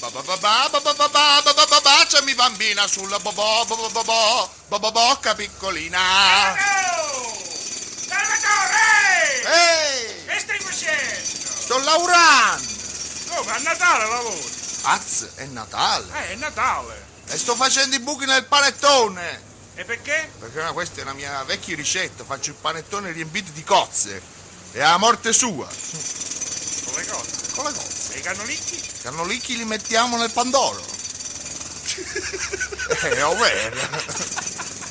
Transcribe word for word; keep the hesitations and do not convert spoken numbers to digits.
Baciami bambina sulla bobò, bobò, bobò, bocca piccolina. Salvatore! Ehi! Che stai facendo? Sto lavorando. Come, a Natale lavori? Az, è Natale. Eh, è Natale. E sto facendo i buchi nel panettone. E perché? Perché questa è una mia vecchia ricetta. Faccio il panettone riempito di cozze. E alla morte sua. Con le cose. Con le cozze. E i cannolicchi? I cannolicchi li mettiamo nel pandoro. Eh, ovvero.